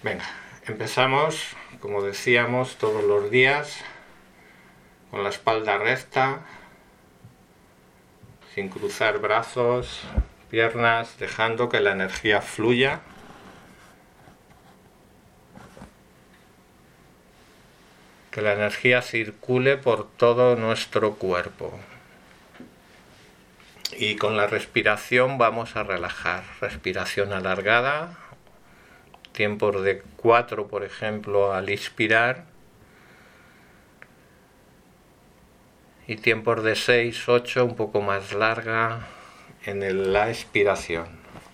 Venga, empezamos, como decíamos, todos los días, con la espalda recta, sin cruzar brazos, piernas, dejando que la energía fluya. Que la energía circule por todo nuestro cuerpo. Y con la respiración vamos a relajar. Respiración alargada, tiempos de 4, por ejemplo, al inspirar, y tiempos de 6, 8, un poco más larga en la expiración.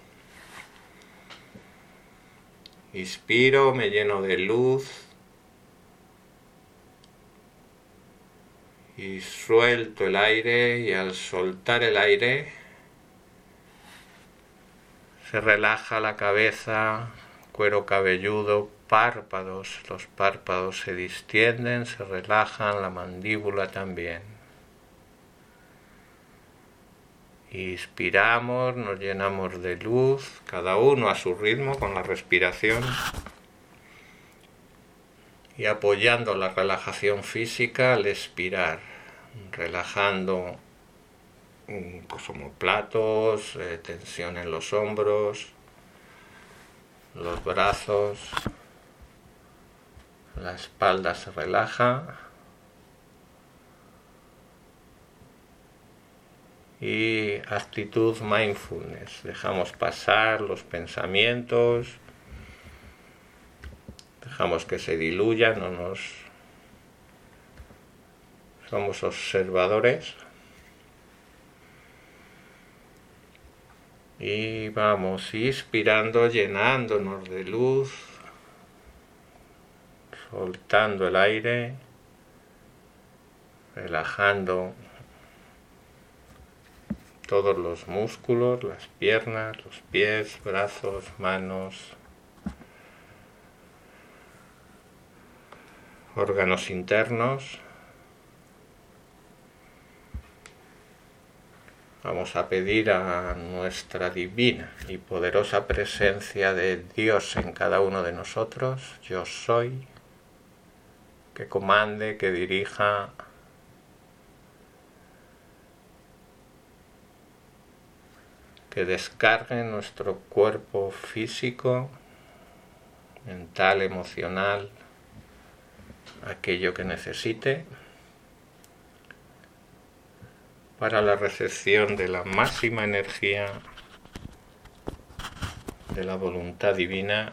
Inspiro, me lleno de luz y suelto el aire, y al soltar el aire se relaja la cabeza, cuero cabelludo, párpados. Los párpados se distienden, se relajan, la mandíbula también. Inspiramos, nos llenamos de luz, cada uno a su ritmo con la respiración, y apoyando la relajación física al expirar, relajando pues, omóplatos, tensión en los hombros, los brazos, la espalda se relaja. Y actitud mindfulness, dejamos pasar los pensamientos, dejamos que se diluyan, somos observadores, y vamos inspirando, llenándonos de luz, soltando el aire, relajando todos los músculos, las piernas, los pies, brazos, manos, órganos internos. Vamos a pedir a nuestra divina y poderosa presencia de Dios en cada uno de nosotros, yo soy, que comande, que dirija, que descargue en nuestro cuerpo físico, mental, emocional, aquello que necesite para la recepción de la máxima energía de la voluntad divina,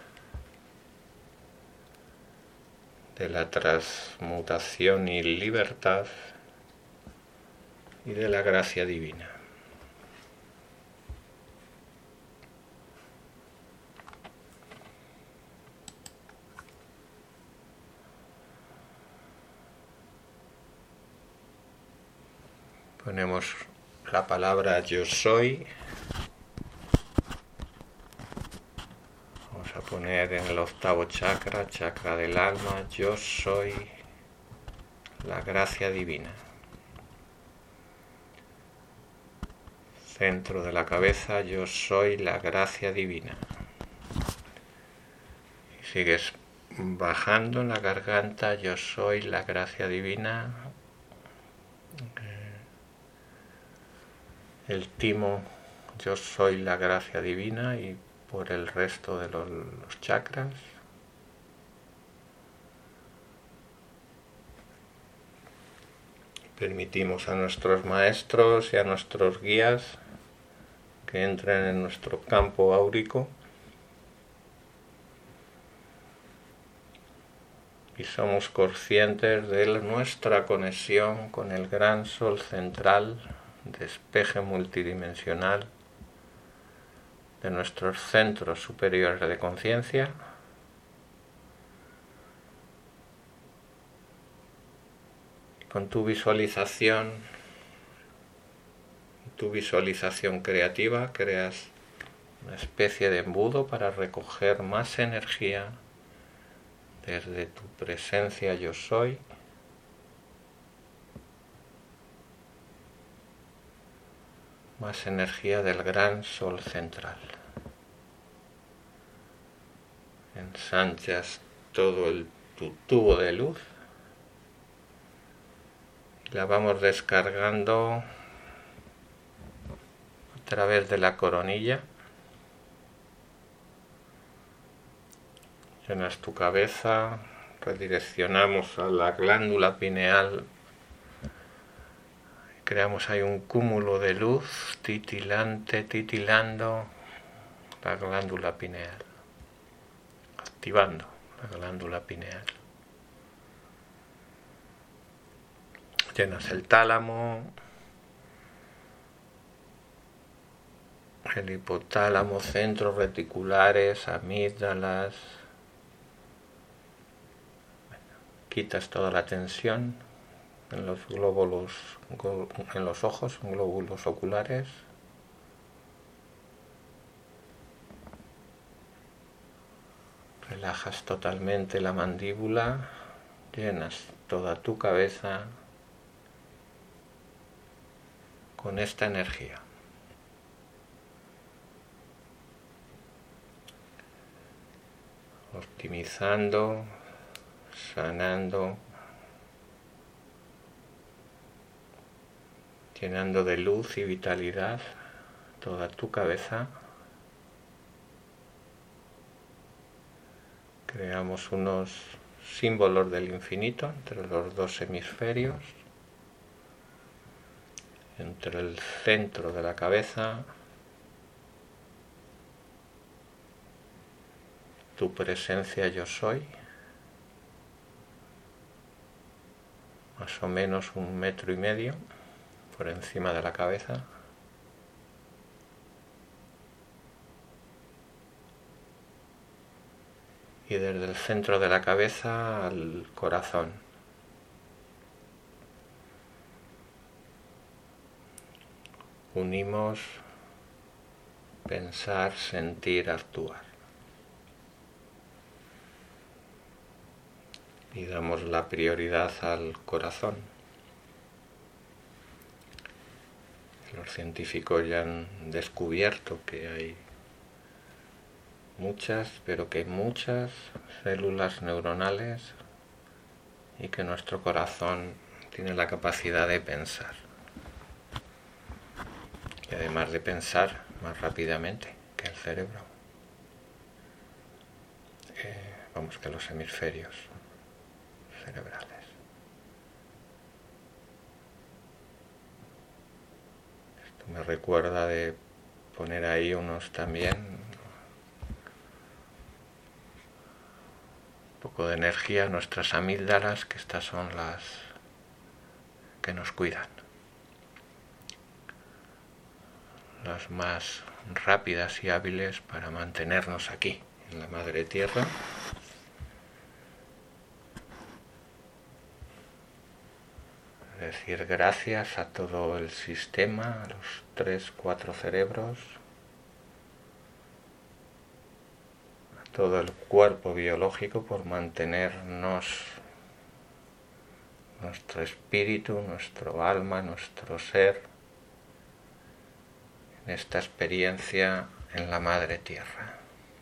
de la transmutación y libertad, y de la gracia divina. Ponemos la palabra yo soy. Vamos a poner en el octavo chakra, chakra del alma, yo soy la gracia divina. Centro de la cabeza, yo soy la gracia divina. Y sigues bajando en la garganta, yo soy la gracia divina. El timo, yo soy la gracia divina, y por el resto de los chakras. Permitimos a nuestros maestros y a nuestros guías que entren en nuestro campo áurico, y somos conscientes de nuestra conexión con el gran sol central, despeje multidimensional de nuestros centros superiores de conciencia, con tu visualización creativa creas una especie de embudo para recoger más energía desde tu presencia yo soy, más energía del gran sol central. ensanchas todo tu tubo de luz y la vamos descargando a través de la coronilla. Llenas tu cabeza, redireccionamos a la glándula pineal, creamos ahí un cúmulo de luz titilando la glándula pineal, activando la glándula pineal. Llenas el tálamo, el hipotálamo, centros reticulares, amígdalas. Quitas toda la tensión en los glóbulos, en los ojos, en glóbulos oculares. Relajas totalmente la mandíbula, llenas toda tu cabeza con esta energía. Optimizando, sanando, llenando de luz y vitalidad toda tu cabeza. Creamos unos símbolos del infinito entre los dos hemisferios, entre el centro de la cabeza, tu presencia yo soy, más o menos 1,5 metros por encima de la cabeza. Y desde el centro de la cabeza al corazón. Unimos pensar, sentir, actuar. Y damos la prioridad al corazón. Los científicos ya han descubierto que hay pero que hay muchas células neuronales y que nuestro corazón tiene la capacidad de pensar. Y además de pensar más rápidamente que el cerebro. Que los hemisferios cerebrales. Esto me recuerda de poner ahí unos también un poco de energía a nuestras amígdalas, que estas son las que nos cuidan, las más rápidas y hábiles para mantenernos aquí en la madre tierra. Decir gracias a todo el sistema, a los 3-4 cerebros, a todo el cuerpo biológico por mantenernos, nuestro espíritu, nuestro alma, nuestro ser, en esta experiencia en la madre tierra.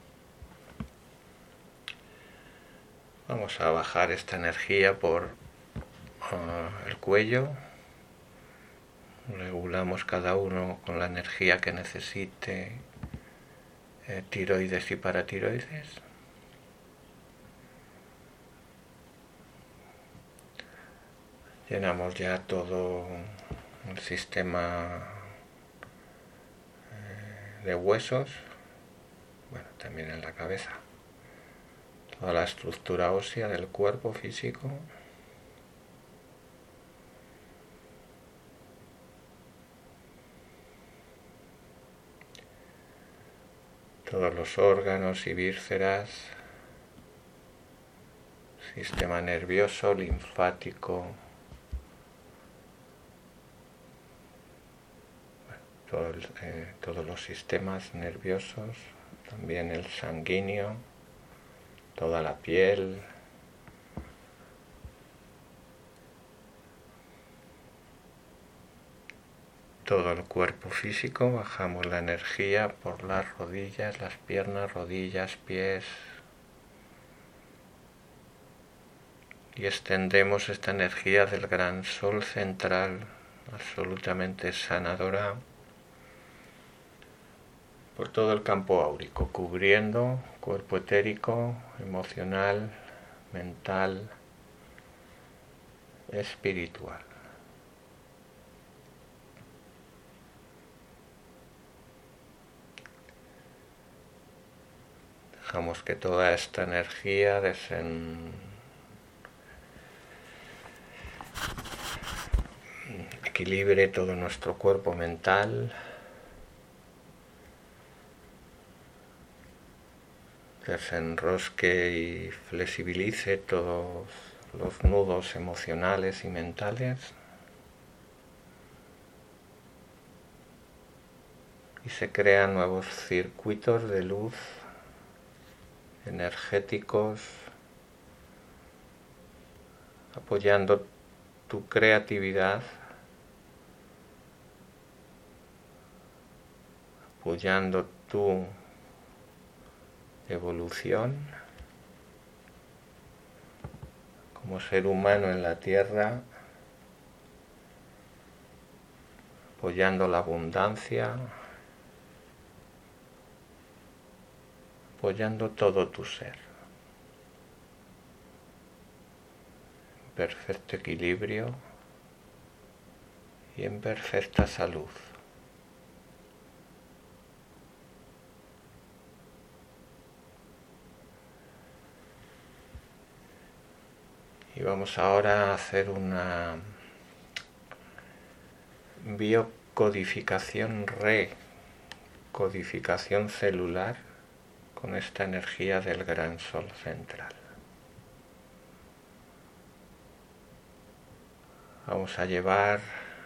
Vamos a bajar esta energía por el cuello, regulamos cada uno con la energía que necesite, tiroides y paratiroides. Llenamos ya todo el sistema de huesos, también en la cabeza, toda la estructura ósea del cuerpo físico. Todos los órganos y vísceras, sistema nervioso, linfático, todos los sistemas nerviosos, también el sanguíneo, toda la piel, todo el cuerpo físico. Bajamos la energía por las rodillas, las piernas, rodillas, pies, y extendemos esta energía del gran sol central absolutamente sanadora por todo el campo áurico, cubriendo cuerpo etérico, emocional, mental, espiritual. Dejamos que toda esta energía equilibre todo nuestro cuerpo mental, desenrosque y flexibilice todos los nudos emocionales y mentales y se crean nuevos circuitos de luz energéticos apoyando tu creatividad, apoyando tu evolución como ser humano en la tierra, apoyando la abundancia, apoyando todo tu ser, en perfecto equilibrio y en perfecta salud. Y vamos ahora a hacer una biocodificación, recodificación celular con esta energía del gran sol central. Vamos a llevar,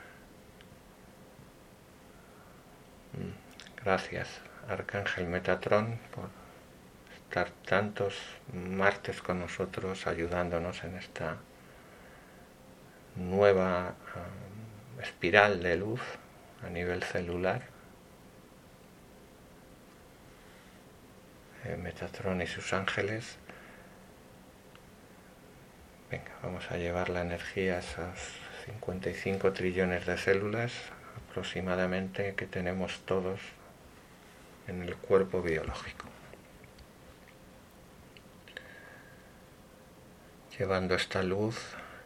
gracias Arcángel Metatrón por estar tantos martes con nosotros ayudándonos en esta nueva espiral de luz a nivel celular. Metatrón y sus ángeles. Venga, vamos a llevar la energía a esos 55 trillones de células aproximadamente que tenemos todos en el cuerpo biológico. Llevando esta luz,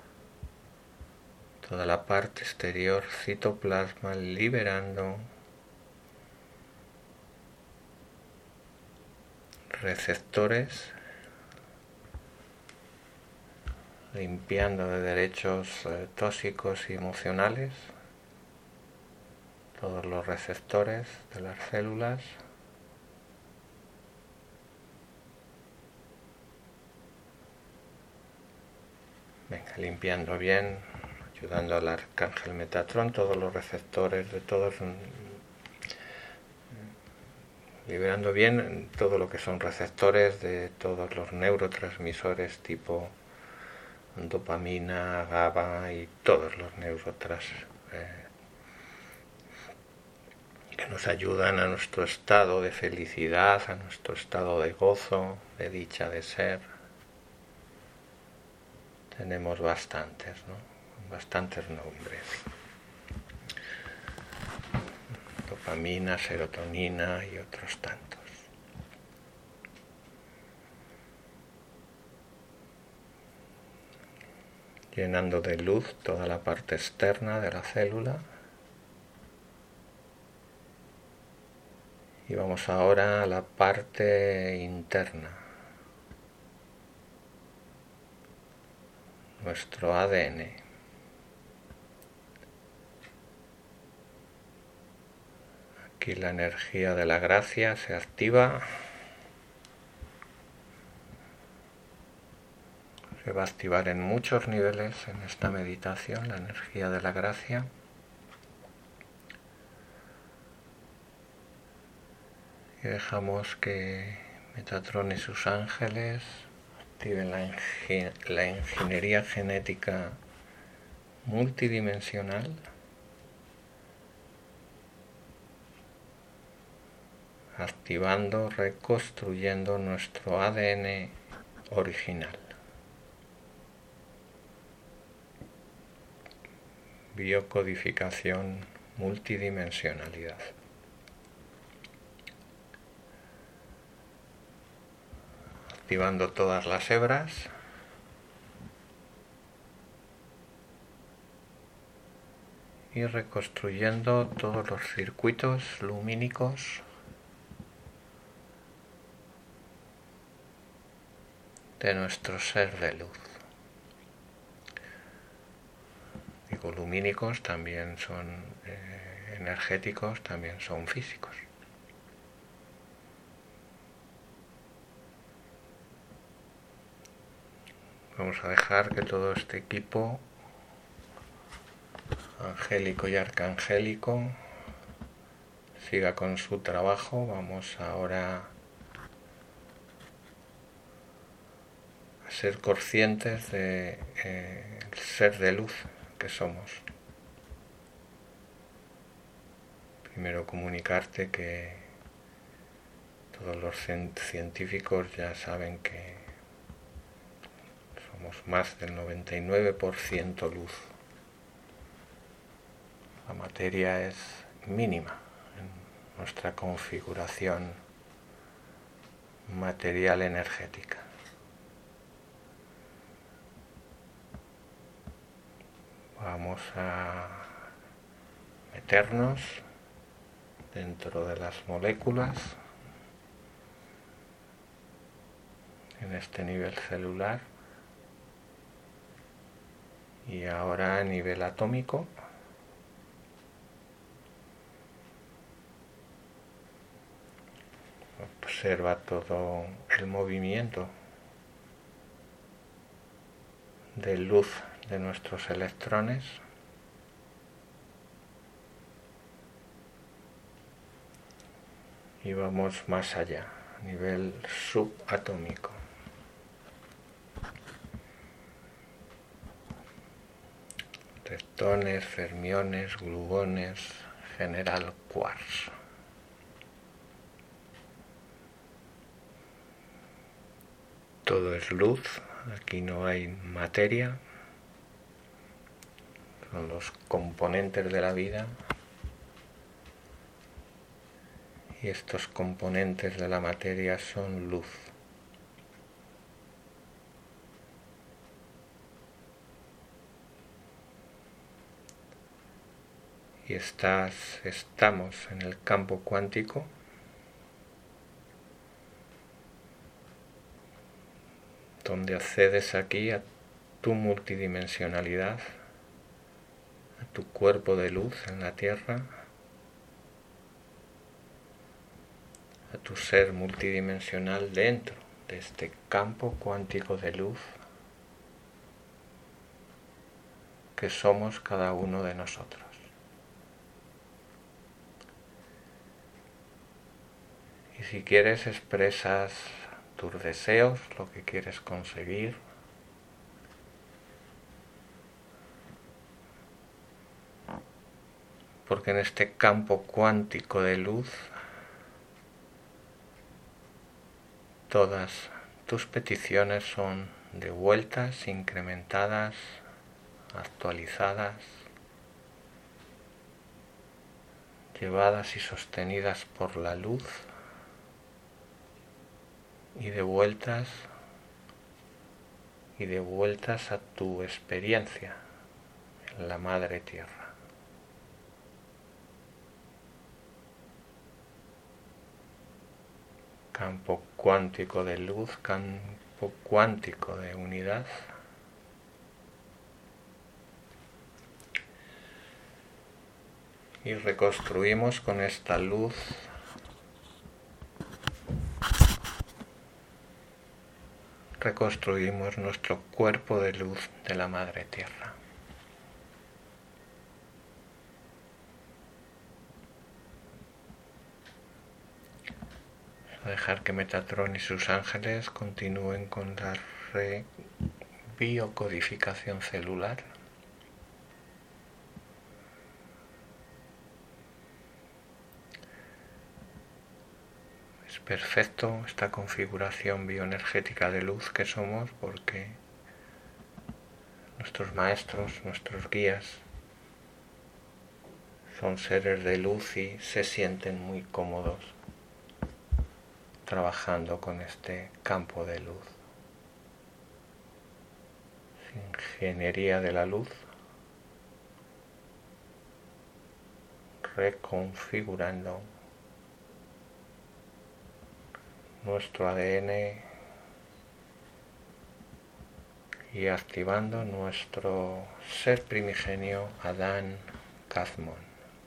toda la parte exterior, citoplasma, liberando receptores, limpiando de derechos tóxicos y emocionales todos los receptores de las células. Venga, limpiando bien, ayudando al Arcángel Metatrón, todos los receptores de todos, liberando bien todo lo que son receptores de todos los neurotransmisores tipo dopamina, GABA y todos los neurotransmisores que nos ayudan a nuestro estado de felicidad, a nuestro estado de gozo, de dicha de ser. Tenemos bastantes, ¿no? Bastantes nombres. Dopamina, serotonina y otros tantos. Llenando de luz toda la parte externa de la célula. Y vamos ahora a la parte interna. Nuestro ADN. Aquí la energía de la gracia se activa. Se va a activar en muchos niveles en esta meditación, la energía de la gracia. Y dejamos que Metatrón y sus ángeles activen la ingeniería genética multidimensional, activando, reconstruyendo nuestro ADN original. biocodificación, multidimensionalidad. Activando todas las hebras. Y reconstruyendo todos los circuitos lumínicos de nuestro ser de luz. Digo lumínicos, también son energéticos, también son físicos. Vamos a dejar que todo este equipo angélico y arcangélico siga con su trabajo. Vamos ahora a ser conscientes de el ser de luz que somos. Primero comunicarte que todos los científicos ya saben que somos más del 99% luz. La materia es mínima en nuestra configuración material energética. Vamos a meternos dentro de las moléculas en este nivel celular y ahora a nivel atómico. Observa todo el movimiento de luz de nuestros electrones. Y vamos más allá, a nivel subatómico. Leptones, fermiones, gluones, general quarks. Todo es luz, aquí no hay materia, son los componentes de la vida y estos componentes de la materia son luz. Y estamos en el campo cuántico donde accedes aquí a tu multidimensionalidad, a tu cuerpo de luz en la Tierra, a tu ser multidimensional dentro de este campo cuántico de luz que somos cada uno de nosotros. Y si quieres expresas tus deseos, lo que quieres conseguir. Porque en este campo cuántico de luz, todas tus peticiones son devueltas, incrementadas, actualizadas, llevadas y sostenidas por la luz y devueltas a tu experiencia en la Madre Tierra. Campo cuántico de luz, campo cuántico de unidad. Y reconstruimos con esta luz reconstruimos nuestro cuerpo de luz de la Madre Tierra. A dejar que Metatron y sus ángeles continúen con la biocodificación celular. Es perfecto esta configuración bioenergética de luz que somos, porque nuestros maestros, nuestros guías, son seres de luz y se sienten muy cómodos trabajando con este campo de luz. Ingeniería de la luz, reconfigurando nuestro ADN y activando nuestro ser primigenio Adán Kazmon.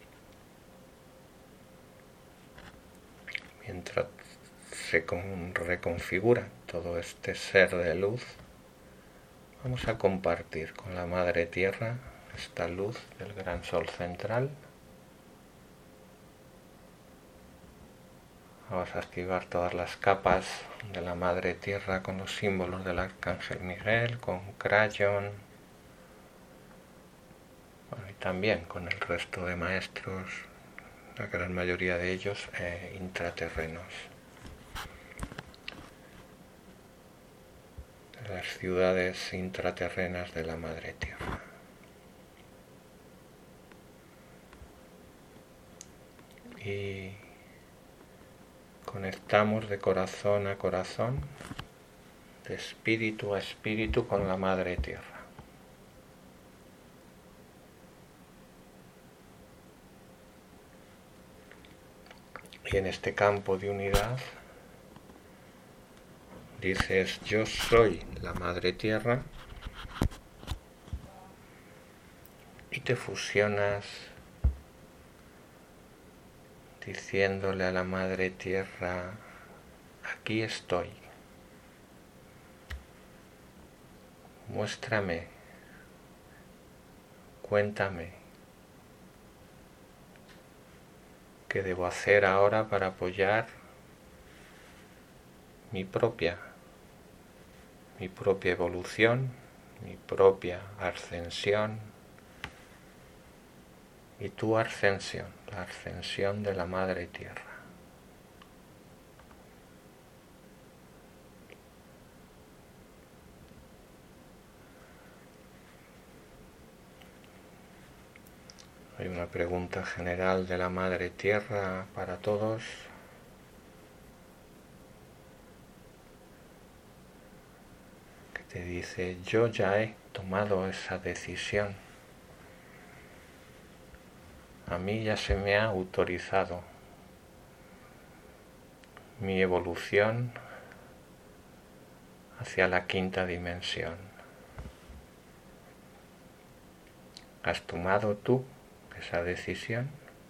Mientras se reconfigura todo este ser de luz, vamos a compartir con la Madre Tierra esta luz del gran Sol central. Vamos a activar todas las capas de la Madre Tierra con los símbolos del Arcángel Miguel, con Crayon, y también con el resto de maestros, la gran mayoría de ellos intraterrenos. Las ciudades intraterrenas de la Madre Tierra. Y conectamos de corazón a corazón, de espíritu a espíritu con la Madre Tierra. Y en este campo de unidad dices: yo soy la Madre Tierra, y te fusionas diciéndole a la Madre Tierra: aquí estoy, muéstrame, cuéntame qué debo hacer ahora para apoyar mi propia evolución, mi propia ascensión y tu ascensión, la ascensión de la Madre Tierra. Hay una pregunta general de la Madre Tierra para todos. Que te dice: yo ya he tomado esa decisión. A mí ya se me ha autorizado mi evolución hacia la quinta dimensión. ¿Has tomado tú esa decisión?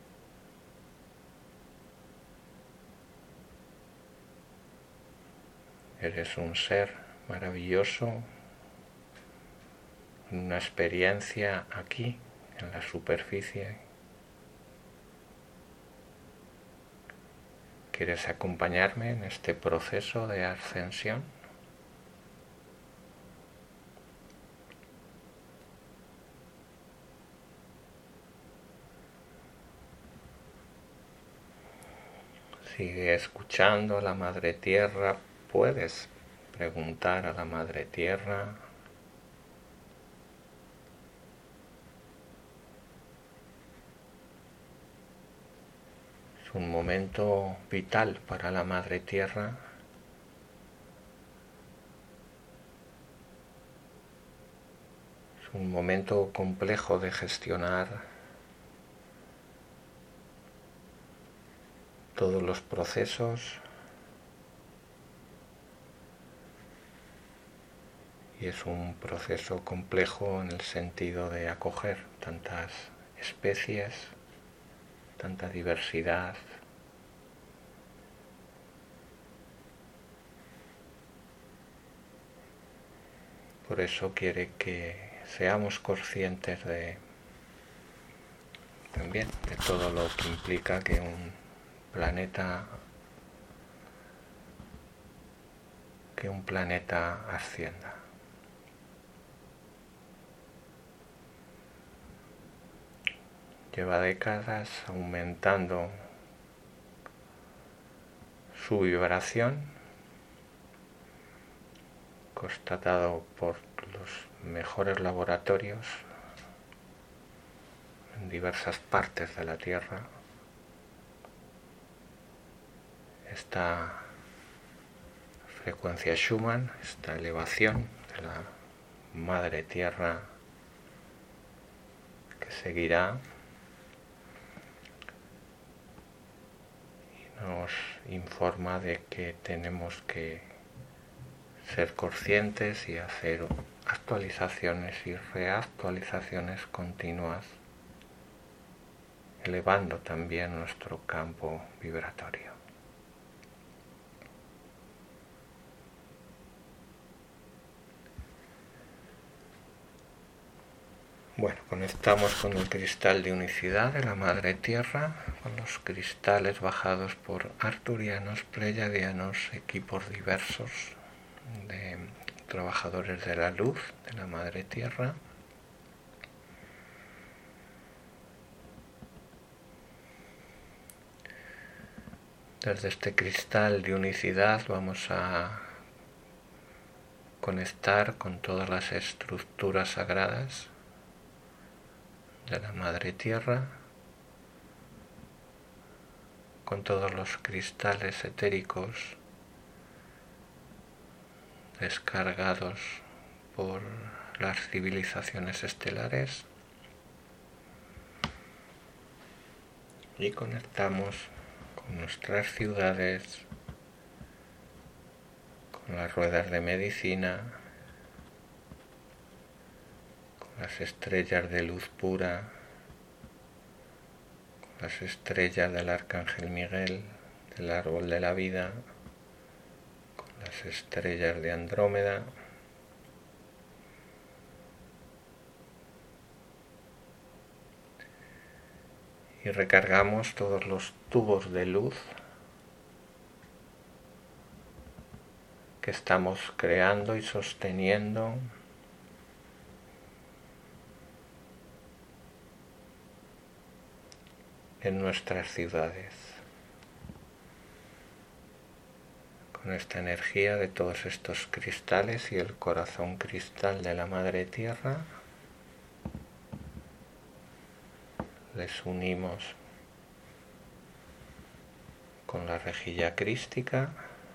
Eres un ser maravilloso, una experiencia aquí, en la superficie. ¿Quieres acompañarme en este proceso de ascensión? Sigue escuchando a la Madre Tierra. Puedes preguntar a la Madre Tierra. Es un momento vital para la Madre Tierra. Es un momento complejo de gestionar todos los procesos, y es un proceso complejo en el sentido de acoger tantas especies, tanta diversidad. Por eso quiere que seamos conscientes también de todo lo que implica que un planeta ascienda. Lleva décadas aumentando su vibración, constatado por los mejores laboratorios en diversas partes de la Tierra, esta frecuencia Schumann, esta elevación de la Madre Tierra que seguirá y nos informa de que tenemos que ser conscientes y hacer actualizaciones y reactualizaciones continuas, elevando también nuestro campo vibratorio. Bueno, conectamos con el cristal de unicidad de la Madre Tierra, con los cristales bajados por arturianos, pleyadianos, equipos diversos de trabajadores de la luz de la Madre Tierra. Desde este cristal de unicidad vamos a conectar con todas las estructuras sagradas de la Madre Tierra, con todos los cristales etéricos descargados por las civilizaciones estelares, y conectamos con nuestras ciudades, con las ruedas de medicina, con las estrellas de luz pura, con las estrellas del Arcángel Miguel, del árbol de la vida, con las estrellas de Andrómeda, y recargamos todos los tubos de luz que estamos creando y sosteniendo en nuestras ciudades, con esta energía de todos estos cristales y el corazón cristal de la Madre Tierra. Les unimos con la rejilla crística,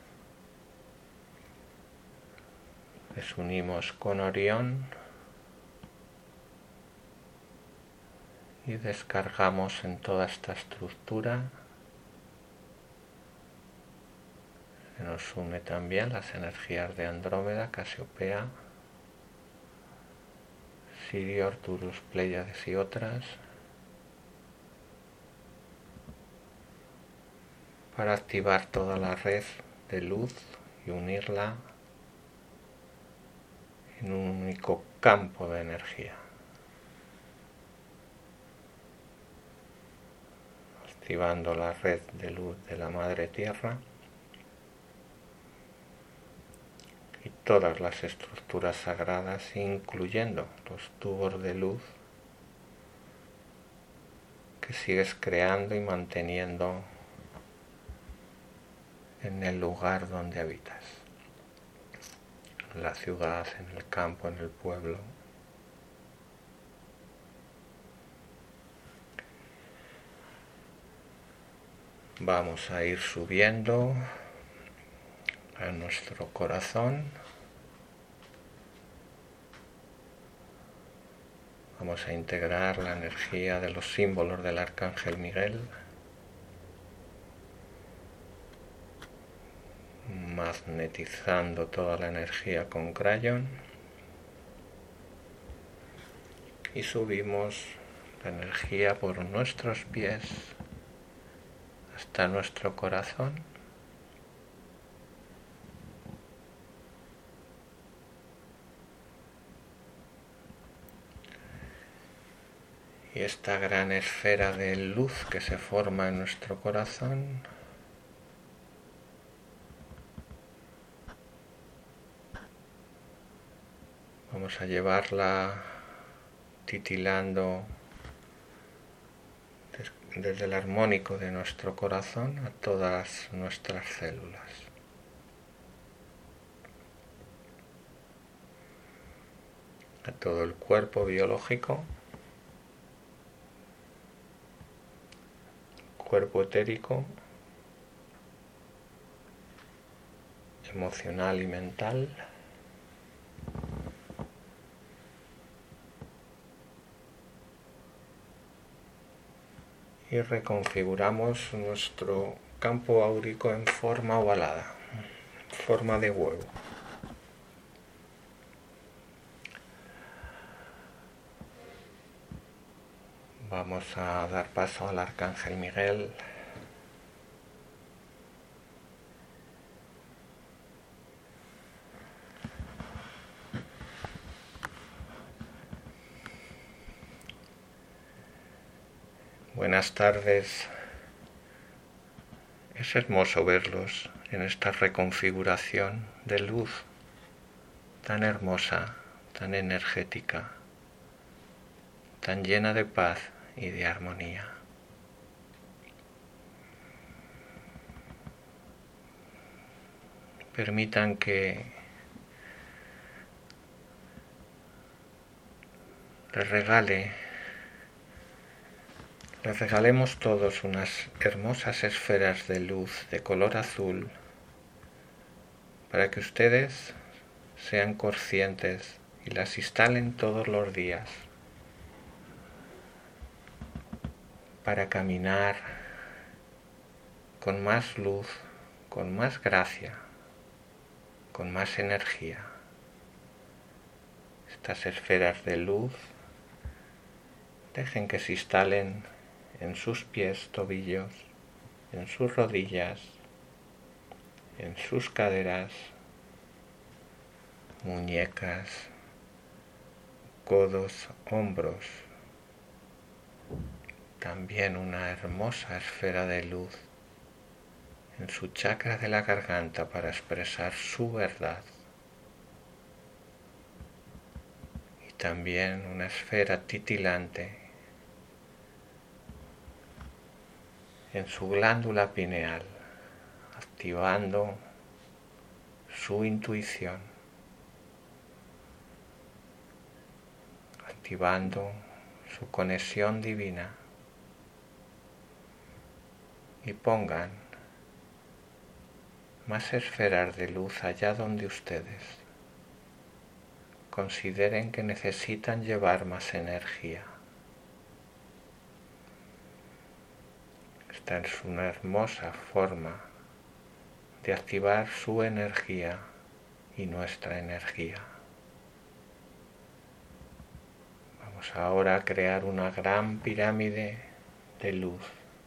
les unimos con Orión y descargamos en toda esta estructura. Se nos une también las energías de Andrómeda, Casiopea, Sirio, Arcturus, Pléyades y otras, para activar toda la red de luz y unirla en un único campo de energía, activando la red de luz de la Madre Tierra y todas las estructuras sagradas, incluyendo los tubos de luz que sigues creando y manteniendo en el lugar donde habitas, en la ciudad, en el campo, en el pueblo. Vamos a ir subiendo a nuestro corazón. Vamos a integrar la energía de los símbolos del Arcángel Miguel, magnetizando toda la energía con crayón, y subimos la energía por nuestros pies hasta nuestro corazón. Y esta gran esfera de luz que se forma en nuestro corazón vamos a llevarla titilando desde el armónico de nuestro corazón a todas nuestras células. A todo el cuerpo biológico, cuerpo etérico, emocional y mental. Y reconfiguramos nuestro campo áurico en forma ovalada, forma de huevo. Vamos a dar paso al Arcángel Miguel. Buenas tardes. Es hermoso verlos en esta reconfiguración de luz tan hermosa, tan energética, tan llena de paz y de armonía. Permitan que les regalemos todos unas hermosas esferas de luz de color azul para que ustedes sean conscientes y las instalen todos los días para caminar con más luz, con más gracia, con más energía. Estas esferas de luz dejen que se instalen en sus pies, tobillos, en sus rodillas, en sus caderas, muñecas, codos, hombros. También una hermosa esfera de luz en su chakra de la garganta para expresar su verdad. Y también una esfera titilante en su glándula pineal, activando su intuición, activando su conexión divina. Y pongan más esferas de luz allá donde ustedes consideren que necesitan llevar más energía. Esta es una hermosa forma de activar su energía y nuestra energía. Vamos ahora a crear una gran pirámide de luz.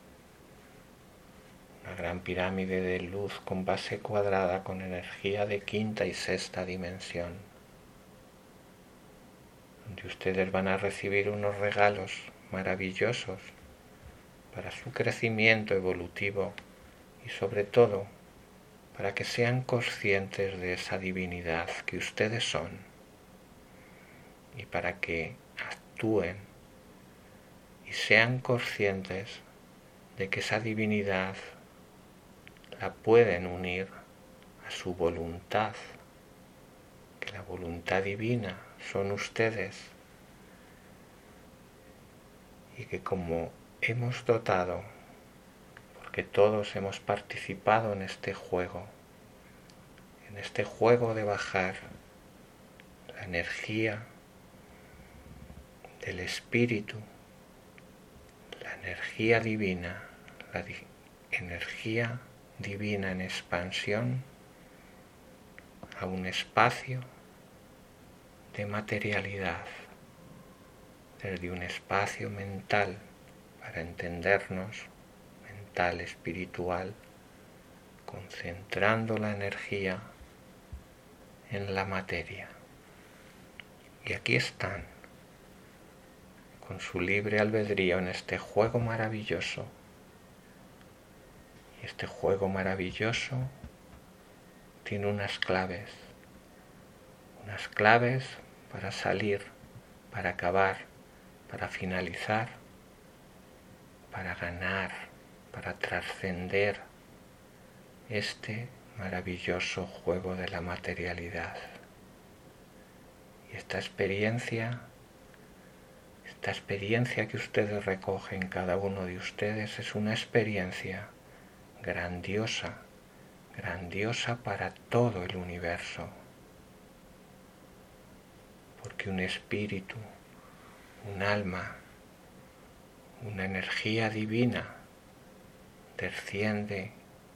Una gran pirámide de luz con base cuadrada con energía de quinta y sexta dimensión, donde ustedes van a recibir unos regalos maravillosos para su crecimiento evolutivo y sobre todo para que sean conscientes de esa divinidad que ustedes son y para que actúen y sean conscientes de que esa divinidad la pueden unir a su voluntad, que la voluntad divina son ustedes y que como hemos dotado, porque todos hemos participado en este juego de bajar la energía del espíritu, la energía divina, la energía divina en expansión a un espacio de materialidad, desde un espacio mental para entendernos, mental, espiritual, concentrando la energía en la materia. Y aquí están, con su libre albedrío en este juego maravilloso. Y este juego maravilloso tiene unas claves para salir, para acabar, para finalizar, para ganar, para trascender este maravilloso juego de la materialidad. Y esta experiencia Esta experiencia que ustedes recogen, cada uno de ustedes, es una experiencia grandiosa, grandiosa para todo el universo. Porque un espíritu, un alma, una energía divina desciende,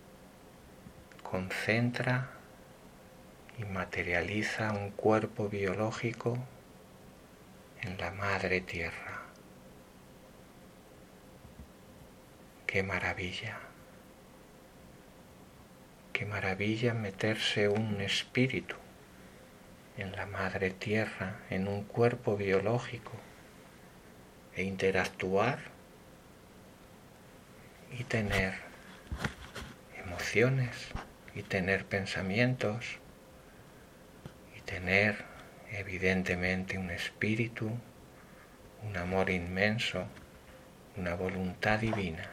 concentra y materializa un cuerpo biológico en la madre tierra. ¡Qué maravilla! ¡Qué maravilla meterse un espíritu en la madre tierra, en un cuerpo biológico, e interactuar y tener emociones y tener pensamientos y tener evidentemente un espíritu, un amor inmenso, una voluntad divina.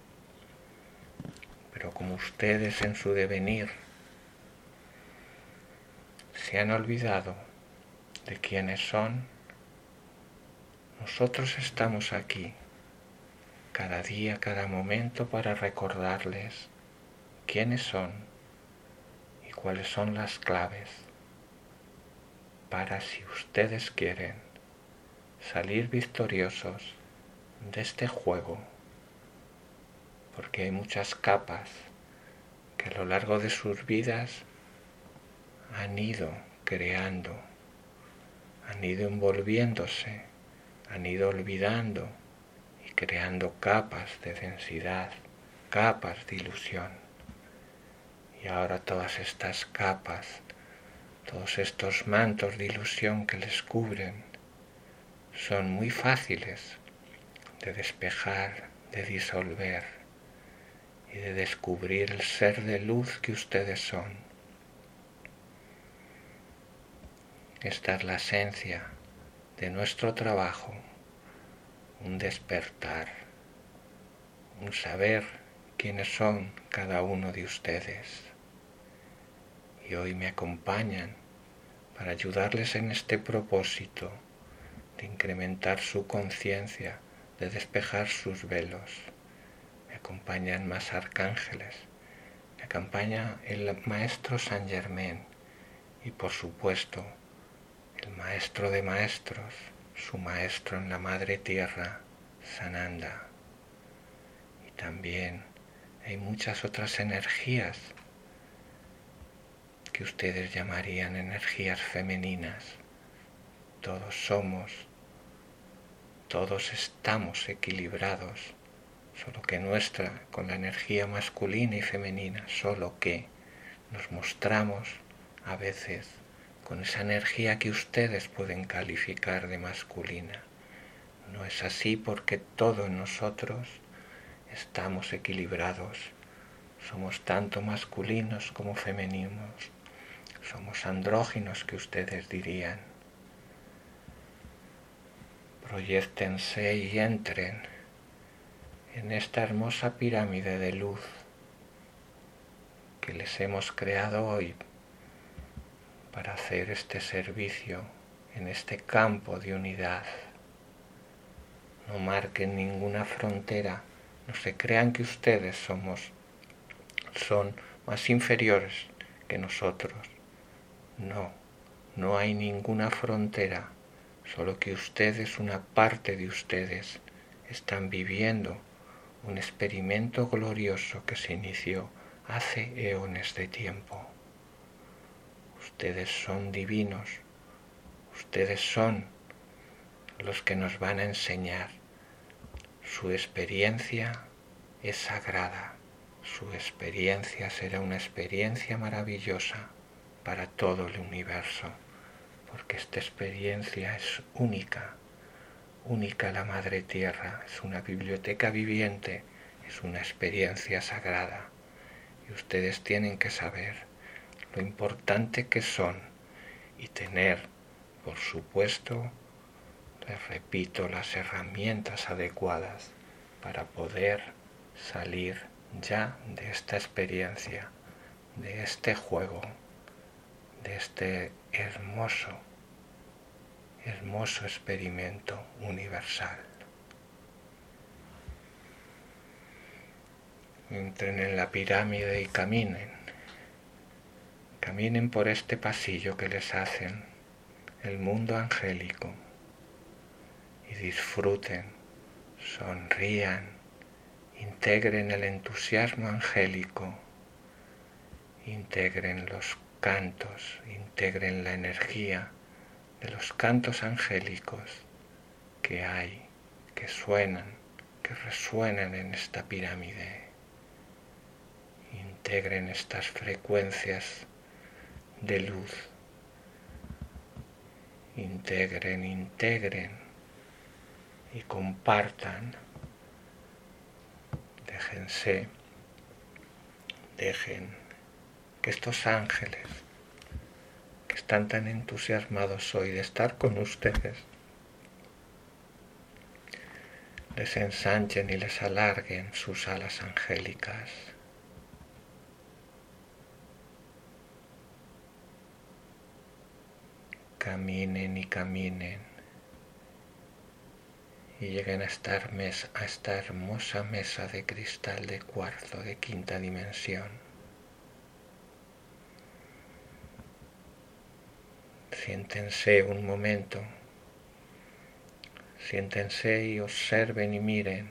Pero como ustedes en su devenir se han olvidado de quiénes son, nosotros estamos aquí cada día, cada momento para recordarles quiénes son y cuáles son las claves para, si ustedes quieren, salir victoriosos de este juego, porque hay muchas capas que a lo largo de sus vidas han ido creando, han ido envolviéndose, han ido olvidando y creando capas de densidad, capas de ilusión. Y ahora todas estas capas, todos estos mantos de ilusión que les cubren, son muy fáciles de despejar, de disolver y de descubrir el ser de luz que ustedes son. Esta es la esencia de nuestro trabajo, un despertar, un saber quiénes son cada uno de ustedes. Y hoy me acompañan para ayudarles en este propósito de incrementar su conciencia, de despejar sus velos. Me acompañan más arcángeles, me acompaña el maestro Saint Germain y por supuesto el maestro de maestros, su maestro en la madre tierra, Sananda. Y también hay muchas otras energías que ustedes llamarían energías femeninas. Todos estamos equilibrados, solo que nuestra con la energía masculina y femenina, solo que nos mostramos a veces con esa energía que ustedes pueden calificar de masculina. No es así porque todo en nosotros estamos equilibrados. Somos tanto masculinos como femeninos. Somos andróginos, que ustedes dirían. Proyéctense y entren en esta hermosa pirámide de luz que les hemos creado hoy para hacer este servicio en este campo de unidad. No marquen ninguna frontera, no se crean que ustedes son más inferiores que nosotros. No hay ninguna frontera, solo que ustedes, una parte de ustedes, están viviendo un experimento glorioso que se inició hace eones de tiempo. Ustedes son divinos, ustedes son los que nos van a enseñar. Su experiencia es sagrada, su experiencia será una experiencia maravillosa para todo el universo, porque esta experiencia es única la Madre Tierra, es una biblioteca viviente, es una experiencia sagrada, y ustedes tienen que saber lo importante que son y tener, por supuesto, les repito, las herramientas adecuadas para poder salir ya de esta experiencia, de este juego, de este hermoso hermoso experimento universal. Entren en la pirámide y caminen. Caminen por este pasillo que les hacen el mundo angélico y disfruten, sonrían, integren el entusiasmo angélico, integren los cantos, integren la energía de los cantos angélicos que hay, que suenan, que resuenan en esta pirámide. Integren estas frecuencias de luz. Integren y compartan. Dejen que estos ángeles que están tan entusiasmados hoy de estar con ustedes les ensanchen y les alarguen sus alas angélicas. Caminen y caminen y lleguen a esta hermosa mesa de cristal de cuarzo de quinta dimensión. Siéntense un momento, siéntense y observen y miren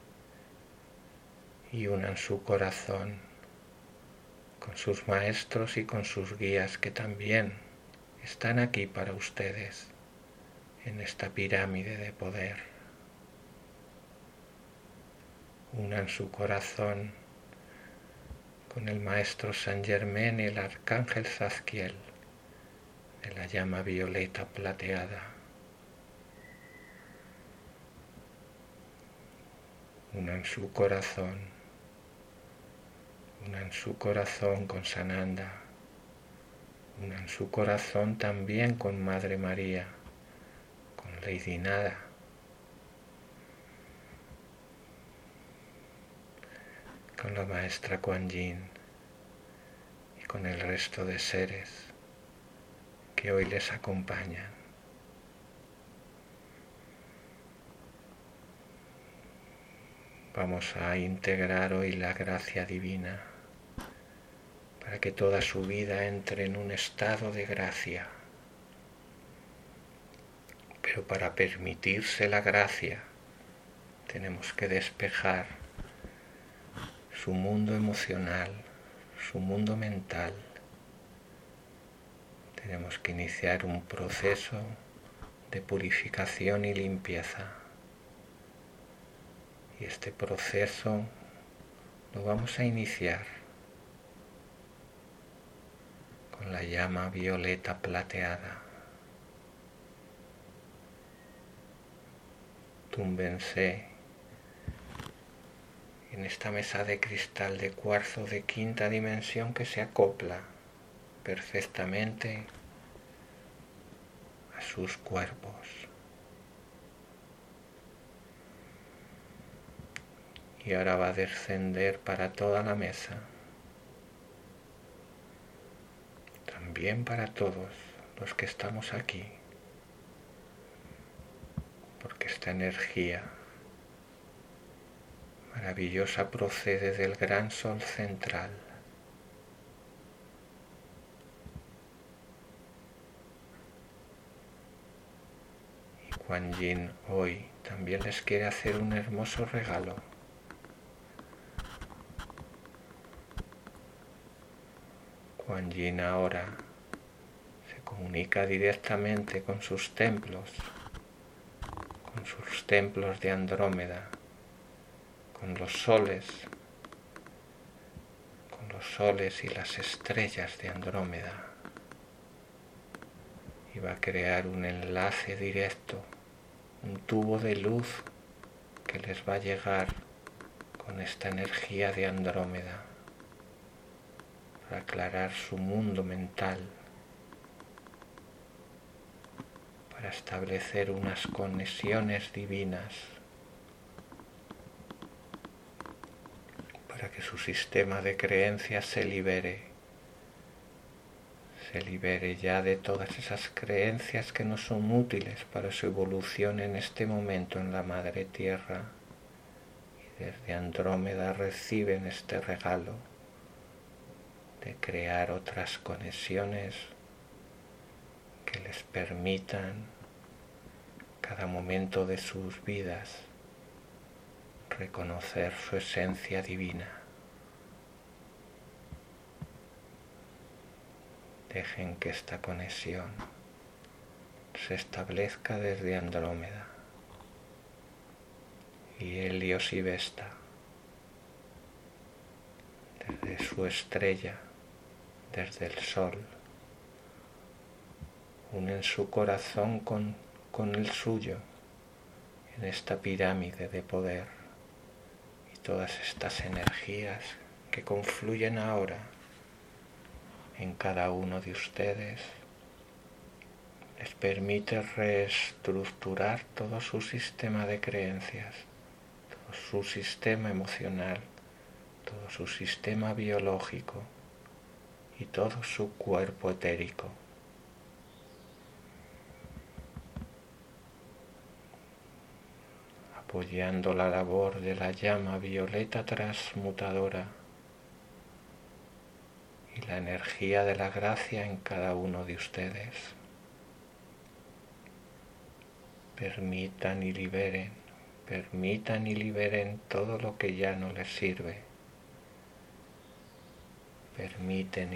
y unan su corazón con sus maestros y con sus guías que también están aquí para ustedes en esta pirámide de poder. Unan su corazón con el maestro Saint Germain y el arcángel Zadkiel de la llama violeta plateada. Unan su corazón con Sananda. Unan su corazón también con Madre María, con Lady Nada, con la maestra Kuan Yin y con el resto de seres que hoy les acompañan. Vamos a integrar hoy la gracia divina para que toda su vida entre en un estado de gracia. Pero para permitirse la gracia tenemos que despejar su mundo emocional, su mundo mental. Tenemos que iniciar un proceso de purificación y limpieza. Y este proceso lo vamos a iniciar con la llama violeta plateada. Túmbense en esta mesa de cristal de cuarzo de quinta dimensión que se acopla perfectamente a sus cuerpos. Y ahora va a descender para toda la mesa, también para todos los que estamos aquí, porque esta energía maravillosa procede del gran sol central. Y Kuan Yin hoy también les quiere hacer un hermoso regalo. Kuan Yin ahora se comunica directamente con sus templos de Andrómeda, con los soles y las estrellas de Andrómeda, y va a crear un enlace directo, un tubo de luz que les va a llegar con esta energía de Andrómeda para aclarar su mundo mental, para establecer unas conexiones divinas, para que su sistema de creencias se libere se libere ya de todas esas creencias que no son útiles para su evolución en este momento en la Madre Tierra, y desde Andrómeda reciben este regalo de crear otras conexiones que les permitan cada momento de sus vidas reconocer su esencia divina. Dejen que esta conexión se establezca desde Andrómeda y Helios y Vesta, desde su estrella, desde el Sol, unen su corazón con el suyo en esta pirámide de poder, y todas estas energías que confluyen ahora en cada uno de ustedes les permite reestructurar todo su sistema de creencias, todo su sistema emocional, todo su sistema biológico y todo su cuerpo etérico. Apoyando la labor de la llama violeta transmutadora y la energía de la gracia en cada uno de ustedes. Permitan y liberen todo lo que ya no les sirve. Permitan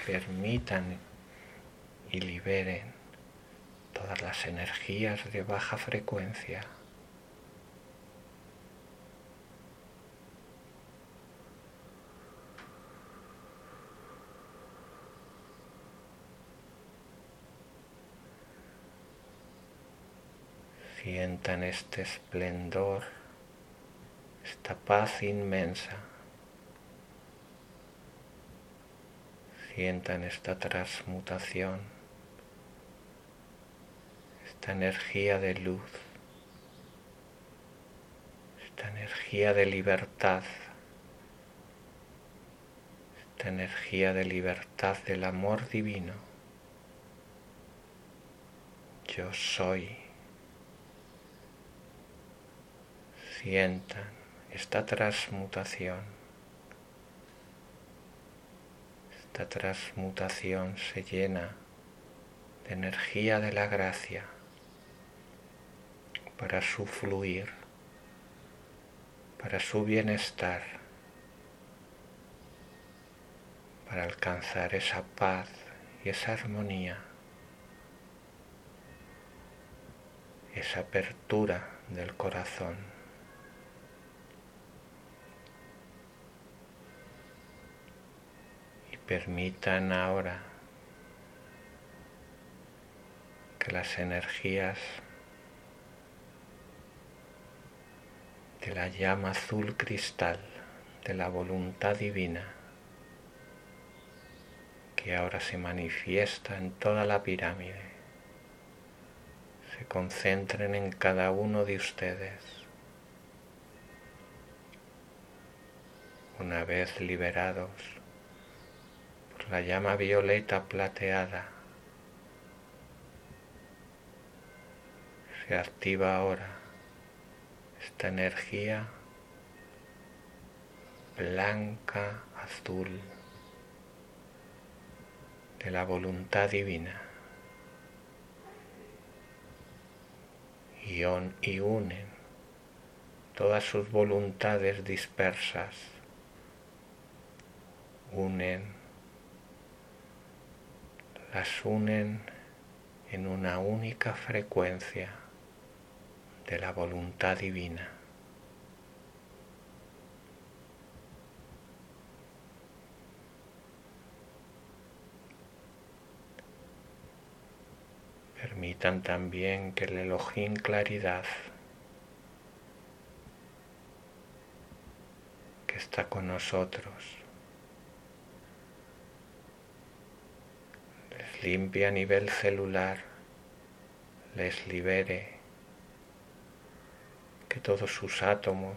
y liberen todas las energías de baja frecuencia. Sientan este esplendor, esta paz inmensa. Sientan esta transmutación, esta energía de luz, esta energía de libertad, esta energía de libertad del amor divino. Yo soy. Sientan esta transmutación. Esta transmutación se llena de energía de la gracia para su fluir, para su bienestar, para alcanzar esa paz y esa armonía, esa apertura del corazón. Permitan ahora que las energías de la llama azul cristal de la voluntad divina, que ahora se manifiesta en toda la pirámide, se concentren en cada uno de ustedes. Una vez liberados, la llama violeta plateada se activa ahora esta energía blanca azul de la voluntad divina y unen todas sus voluntades dispersas, las unen en una única frecuencia de la voluntad divina. Permitan también que el Elohim claridad, que está con nosotros, les limpie a nivel celular, les libere, que todos sus átomos,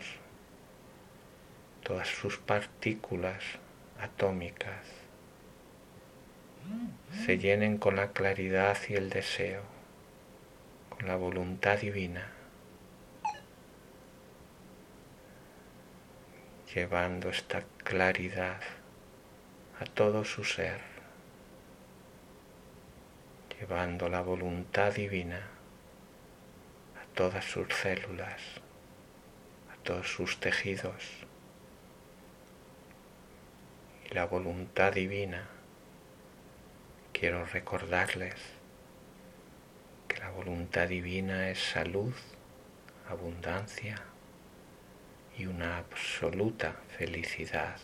todas sus partículas atómicas se llenen con la claridad y el deseo, con la voluntad divina, llevando esta claridad a todo su ser, llevando la voluntad divina a todas sus células, a todos sus tejidos. Y la voluntad divina, quiero recordarles que la voluntad divina es salud, abundancia y una absoluta felicidad.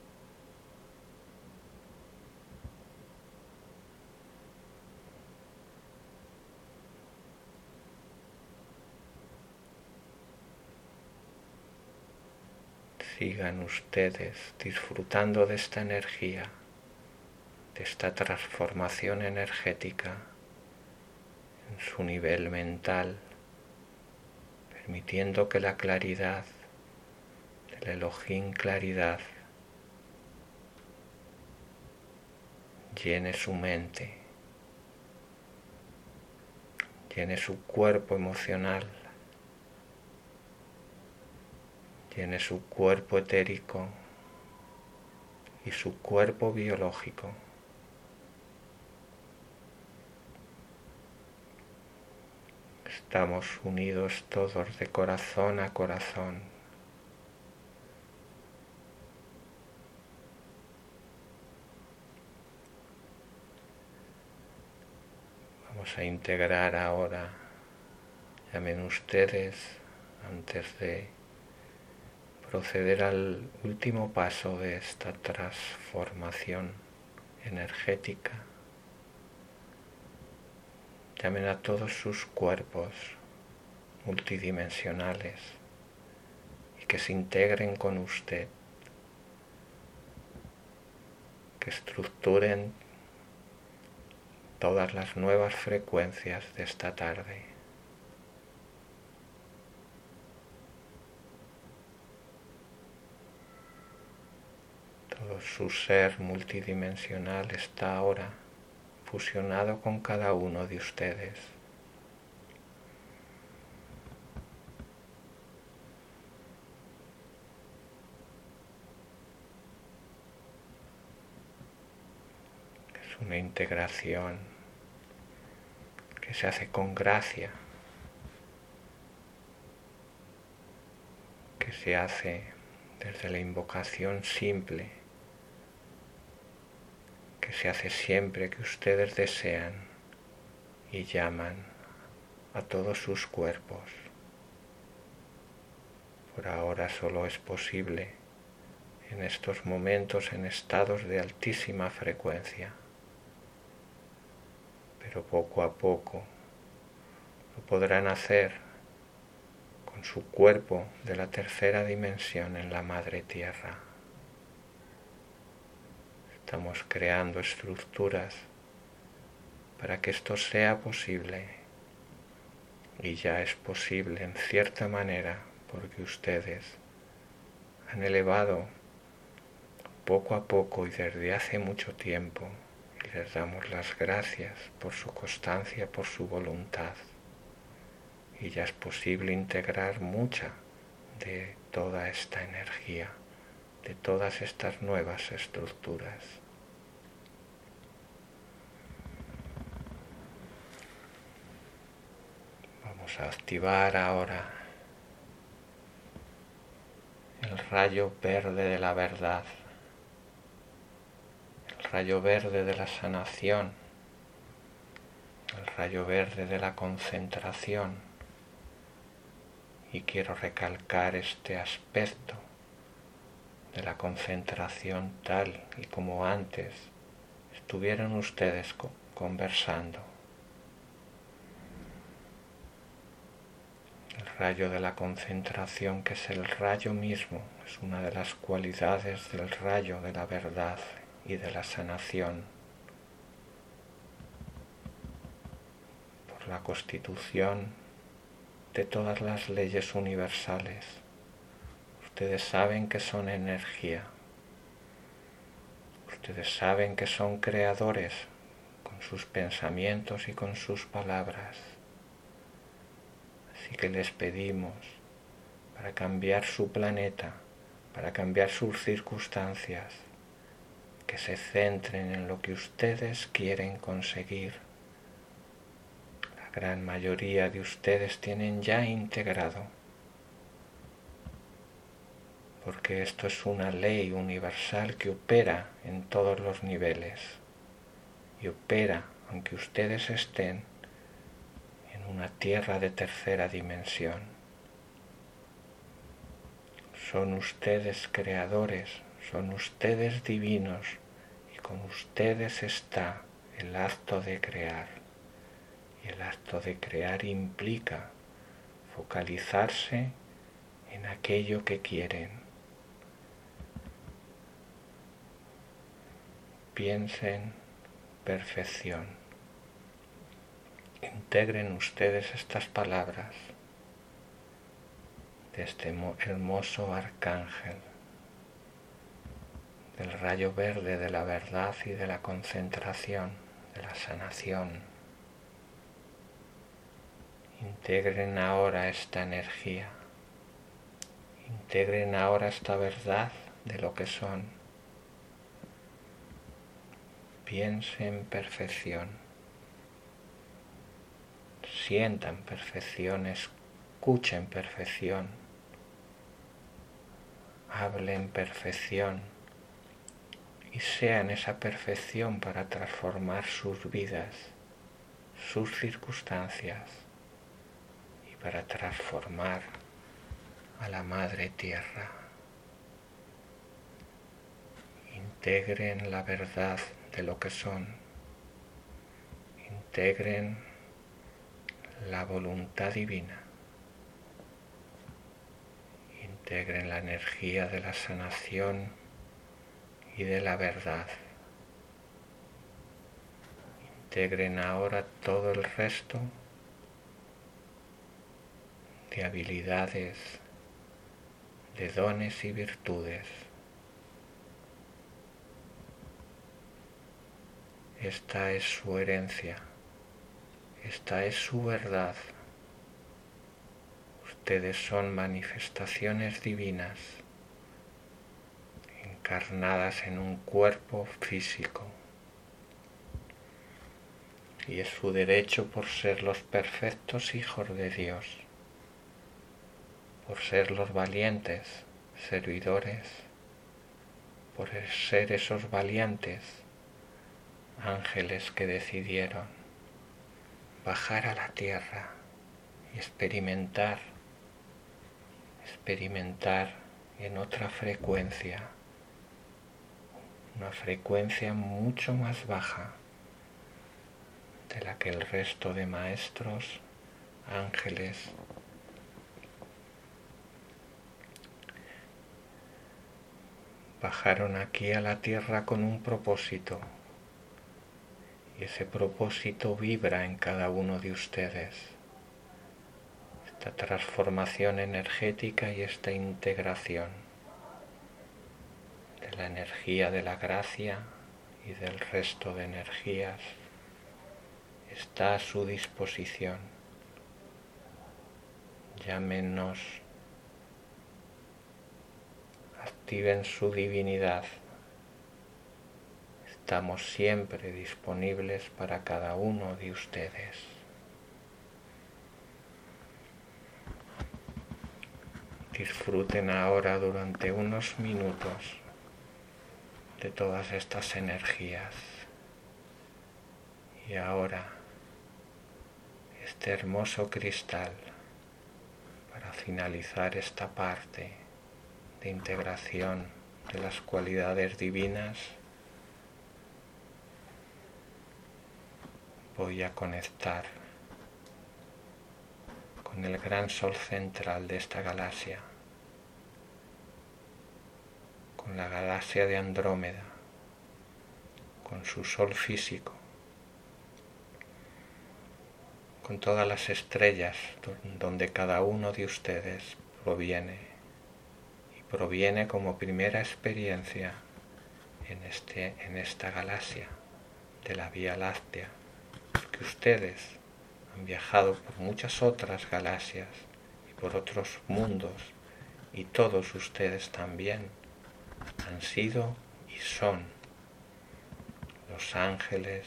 Sigan ustedes disfrutando de esta energía, de esta transformación energética en su nivel mental, permitiendo que la claridad del Elohim claridad llene su mente, llene su cuerpo emocional, llene su cuerpo etérico y su cuerpo biológico. Estamos unidos todos de corazón a corazón. Vamos a integrar ahora, llamen ustedes, antes de proceder al último paso de esta transformación energética, llamen a todos sus cuerpos multidimensionales y que se integren con usted, que estructuren todas las nuevas frecuencias de esta tarde. Todo su ser multidimensional está ahora fusionado con cada uno de ustedes. Es una integración que se hace con gracia, que se hace desde la invocación simple, que se hace siempre que ustedes desean y llaman a todos sus cuerpos. Por ahora solo es posible en estos momentos en estados de altísima frecuencia, pero poco a poco lo podrán hacer con su cuerpo de la tercera dimensión en la Madre Tierra. Estamos creando estructuras para que esto sea posible, y ya es posible en cierta manera porque ustedes han elevado poco a poco y desde hace mucho tiempo, y les damos las gracias por su constancia, por su voluntad, y ya es posible integrar mucha de toda esta energía, de todas estas nuevas estructuras. Vamos a activar ahora el rayo verde de la verdad, el rayo verde de la sanación, el rayo verde de la concentración, y quiero recalcar este aspecto de la concentración tal y como antes estuvieron ustedes conversando. El rayo de la concentración, que es el rayo mismo, es una de las cualidades del rayo de la verdad y de la sanación. Por la constitución de todas las leyes universales, ustedes saben que son energía. Ustedes saben que son creadores con sus pensamientos y con sus palabras. Así que les pedimos, para cambiar su planeta, para cambiar sus circunstancias, que se centren en lo que ustedes quieren conseguir. La gran mayoría de ustedes tienen ya integrado, porque esto es una ley universal que opera en todos los niveles y opera aunque ustedes estén en una tierra de tercera dimensión. Son ustedes creadores, son ustedes divinos y con ustedes está el acto de crear. Y el acto de crear implica focalizarse en aquello que quieren. Piensen perfección. Integren ustedes estas palabras de este hermoso arcángel, del rayo verde de la verdad y de la concentración, de la sanación. Integren ahora esta energía, integren ahora esta verdad de lo que son. Piensen perfección, sientan perfección, escuchen perfección, hablen perfección y sean esa perfección para transformar sus vidas, sus circunstancias y para transformar a la Madre Tierra. Integren la verdad de lo que son, integren la voluntad divina, integren la energía de la sanación y de la verdad. Integren ahora todo el resto de habilidades, de dones y virtudes. Esta es su herencia, esta es su verdad. Ustedes son manifestaciones divinas, encarnadas en un cuerpo físico. Y es su derecho por ser los perfectos hijos de Dios, por ser los valientes servidores, por ser esos valientes ángeles que decidieron bajar a la tierra y experimentar en otra frecuencia, una frecuencia mucho más baja de la que el resto de maestros, ángeles, bajaron aquí a la tierra con un propósito. Y ese propósito vibra en cada uno de ustedes. Esta transformación energética y esta integración de la energía de la gracia y del resto de energías está a su disposición. Llámenos, activen su divinidad. Estamos siempre disponibles para cada uno de ustedes. Disfruten ahora durante unos minutos de todas estas energías. Y ahora, este hermoso cristal, para finalizar esta parte de integración de las cualidades divinas, voy a conectar con el gran sol central de esta galaxia, con la galaxia de Andrómeda, con su sol físico, con todas las estrellas donde cada uno de ustedes proviene, y proviene como primera experiencia en esta galaxia de la Vía Láctea, porque ustedes han viajado por muchas otras galaxias y por otros mundos, y todos ustedes también han sido y son los ángeles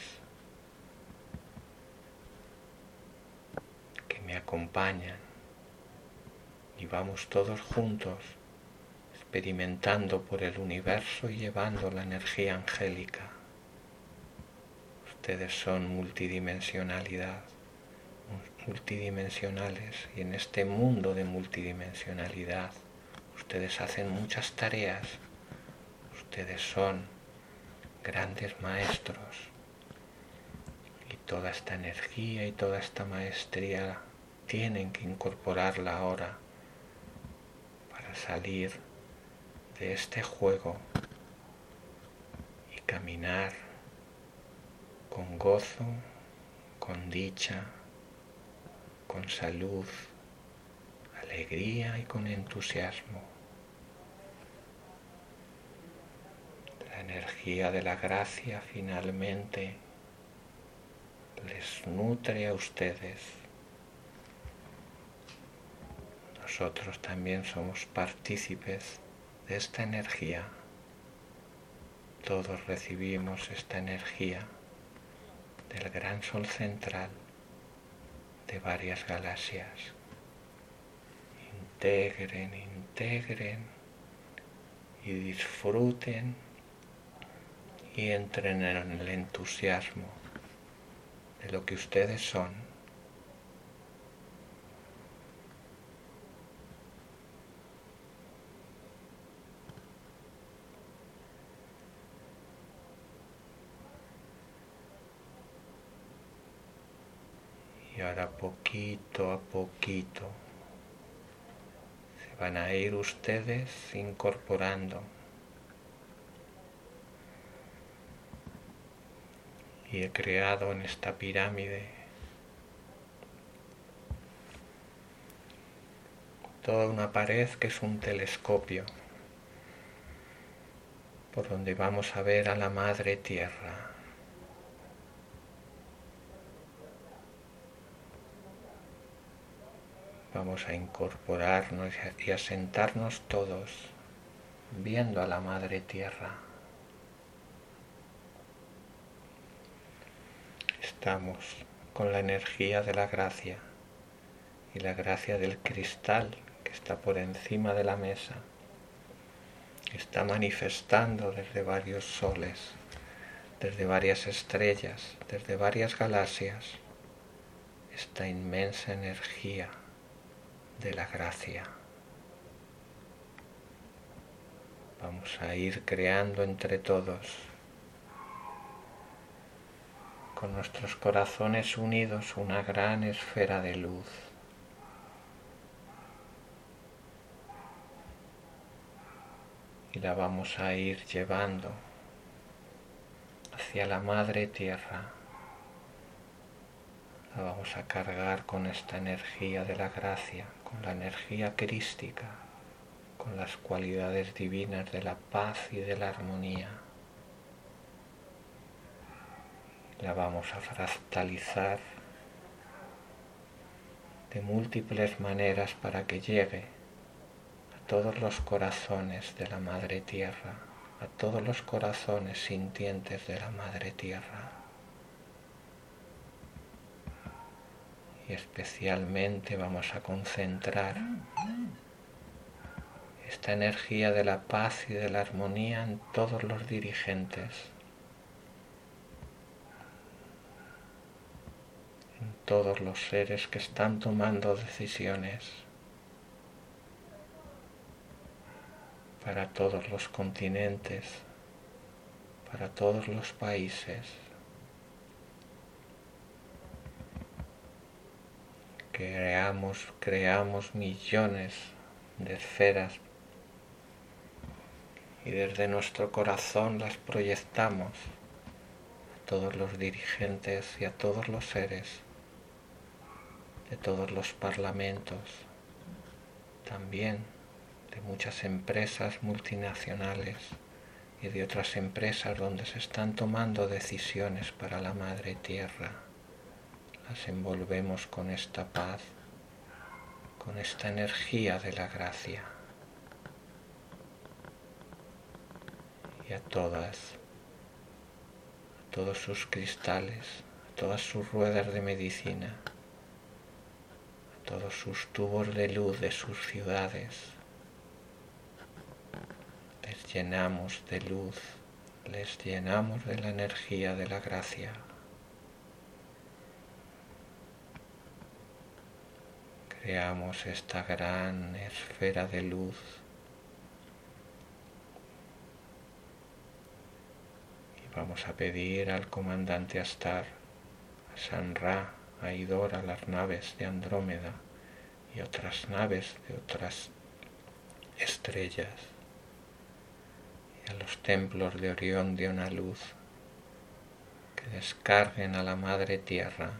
que me acompañan, y vamos todos juntos experimentando por el universo y llevando la energía angélica. Ustedes son multidimensionalidades, y en este mundo de multidimensionalidad ustedes hacen muchas tareas. Ustedes son grandes maestros, y toda esta energía y toda esta maestría tienen que incorporarla ahora para salir de este juego y caminar con gozo, con dicha, con salud, alegría y con entusiasmo. La energía de la gracia finalmente les nutre a ustedes. Nosotros también somos partícipes de esta energía. Todos recibimos esta energía del gran sol central de varias galaxias. Integren y disfruten y entren en el entusiasmo de lo que ustedes son. Y ahora poquito a poquito se van a ir ustedes incorporando. Y he creado en esta pirámide toda una pared que es un telescopio por donde vamos a ver a la Madre Tierra. Vamos a incorporarnos y a sentarnos todos viendo a la Madre Tierra. Estamos con la energía de la gracia y la gracia del cristal que está por encima de la mesa. Está manifestando desde varios soles, desde varias estrellas, desde varias galaxias, esta inmensa energía de la gracia. Vamos a ir creando entre todos, con nuestros corazones unidos, una gran esfera de luz. Y la vamos a ir llevando hacia la Madre Tierra. La vamos a cargar con esta energía de la gracia, con la energía crística, con las cualidades divinas de la paz y de la armonía. La vamos a fractalizar de múltiples maneras para que llegue a todos los corazones de la Madre Tierra, a todos los corazones sintientes de la Madre Tierra. Y especialmente vamos a concentrar esta energía de la paz y de la armonía en todos los dirigentes, en todos los seres que están tomando decisiones para todos los continentes, para todos los países. Creamos millones de esferas y desde nuestro corazón las proyectamos a todos los dirigentes y a todos los seres de todos los parlamentos, también de muchas empresas multinacionales y de otras empresas donde se están tomando decisiones para la Madre Tierra. Las envolvemos con esta paz, con esta energía de la gracia. Y a todos sus cristales, a todas sus ruedas de medicina, a todos sus tubos de luz de sus ciudades, les llenamos de luz, les llenamos de la energía de la gracia. Creamos esta gran esfera de luz y vamos a pedir al comandante Astar, a San Ra, a Idor, a las naves de Andrómeda y otras naves de otras estrellas y a los templos de Orión de una luz que descarguen a la Madre Tierra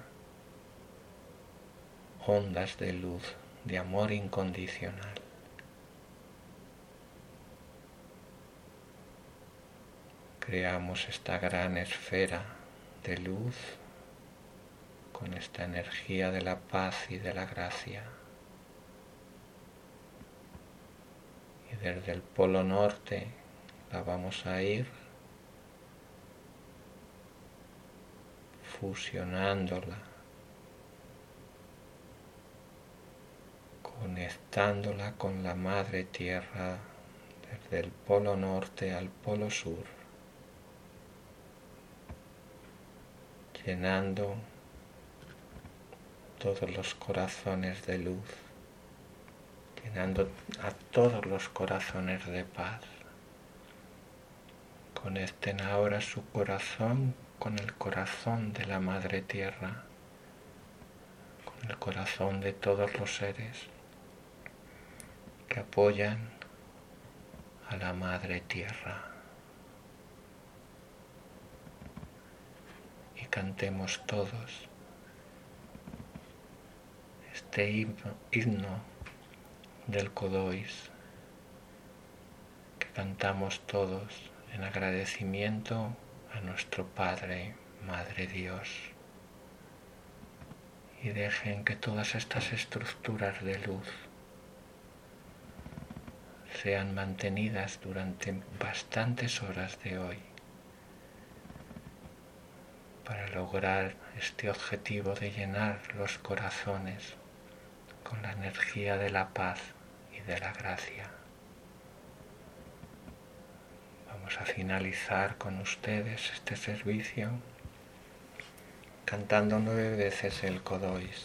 ondas de luz, de amor incondicional. Creamos esta gran esfera de luz con esta energía de la paz y de la gracia. Y desde el polo norte la vamos a ir fusionándola, conectándola con la Madre Tierra desde el polo norte al polo sur, llenando todos los corazones de luz, llenando a todos los corazones de paz. Conecten ahora su corazón con el corazón de la Madre Tierra, con el corazón de todos los seres que apoyan a la Madre Tierra. Y cantemos todos este himno del Kodois, que cantamos todos en agradecimiento a nuestro Padre, Madre Dios. Y dejen que todas estas estructuras de luz sean mantenidas durante bastantes horas de hoy para lograr este objetivo de llenar los corazones con la energía de la paz y de la gracia. Vamos a finalizar con ustedes este servicio cantando 9 veces el Kodois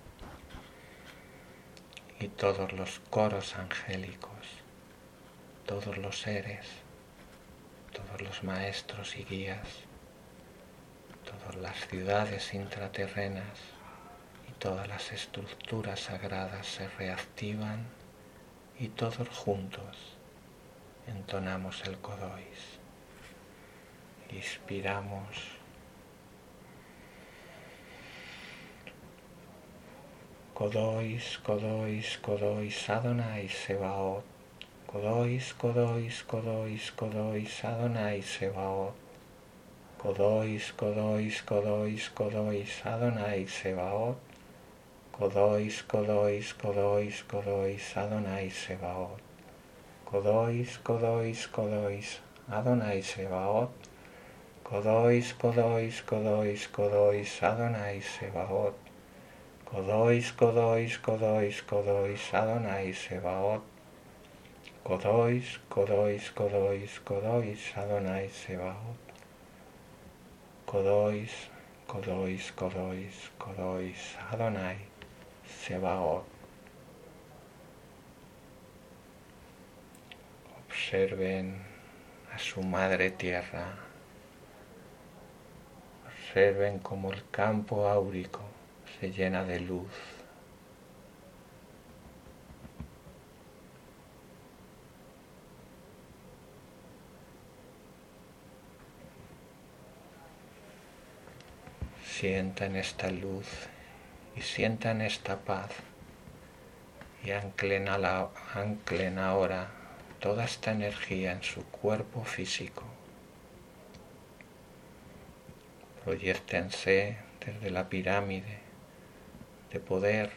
y todos los coros angélicos, todos los seres, todos los maestros y guías, todas las ciudades intraterrenas y todas las estructuras sagradas se reactivan y todos juntos entonamos el Kodois. Inspiramos. Kodois, Kodois, Kodois, Adonai Sebaot. Kodois, Kodois, Kodois, Kodois, Adonai Sebaot. Kodois, Kodois, Kodois, Kodois, Adonai Sebaot. Kodois, Kodois, Kodois, Kodois, Adonai Sebaot. Kodois, Kodois, Kodois, Adonai Sebaot. Kodois, Kodois, Kodois, Kodois, Adonai Sebaot. Kodois, Kodois, Kodois, Kodois, Adonai Sebaot. Kodois, Kodois, Kodois, Kodois, Adonai Sebaot. Kodois, Kodois, Kodois, Kodois, Adonai Sebaot. Observen a su Madre Tierra. Observen cómo el campo áurico se llena de luz. Sientan esta luz y sientan esta paz y anclen ahora toda esta energía en su cuerpo físico. Proyéctense desde la pirámide de poder,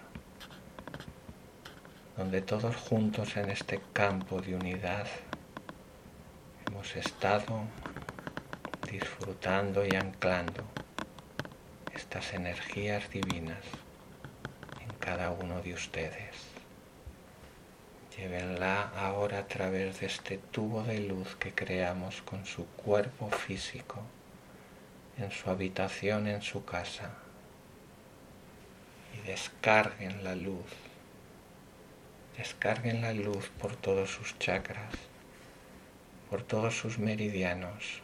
donde todos juntos en este campo de unidad hemos estado disfrutando y anclando estas energías divinas en cada uno de ustedes. Llévenla ahora a través de este tubo de luz que creamos con su cuerpo físico, en su habitación, en su casa, y descarguen la luz por todos sus chakras, por todos sus meridianos.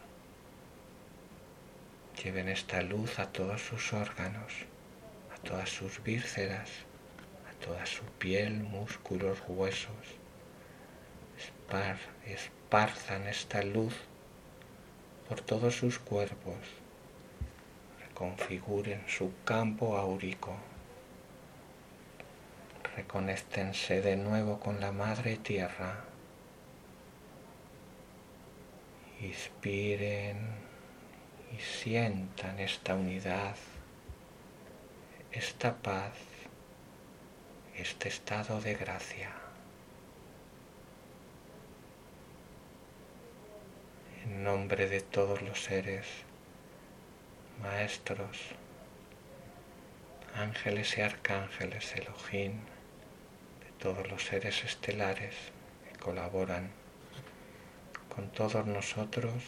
Lleven esta luz a todos sus órganos, a todas sus vísceras, a toda su piel, músculos, huesos. Esparzan esta luz por todos sus cuerpos. Reconfiguren su campo áurico. Reconéctense de nuevo con la Madre Tierra. Inspiren y sientan esta unidad, esta paz, este estado de gracia. En nombre de todos los seres, maestros, ángeles y arcángeles, Elohim, de todos los seres estelares que colaboran con todos nosotros,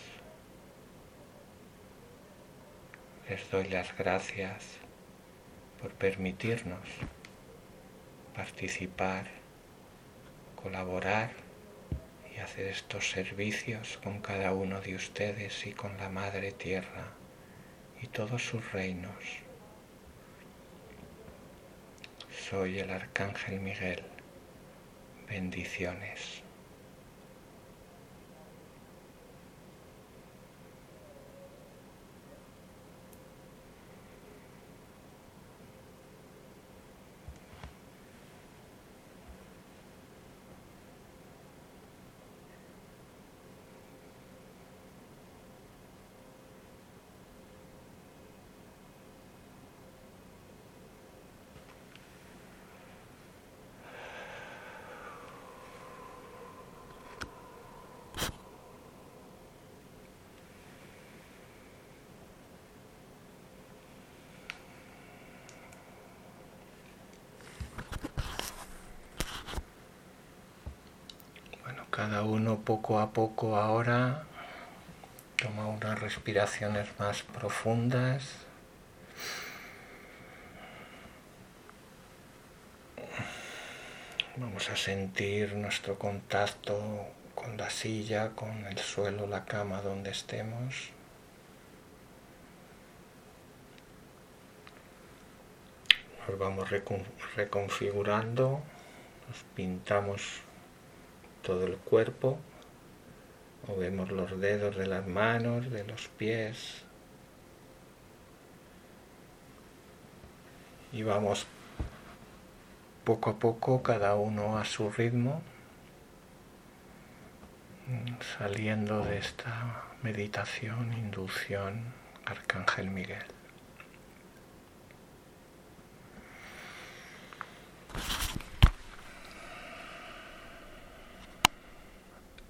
les doy las gracias por permitirnos participar, colaborar y hacer estos servicios con cada uno de ustedes y con la Madre Tierra y todos sus reinos. Soy el Arcángel Miguel. Bendiciones. Cada uno poco a poco ahora toma unas respiraciones más profundas. Vamos a sentir nuestro contacto con la silla, con el suelo, la cama donde estemos. Nos vamos reconfigurando, nos pintamos todo el cuerpo, movemos los dedos de las manos, de los pies y vamos poco a poco, cada uno a su ritmo, saliendo de esta meditación, inducción, Arcángel Miguel.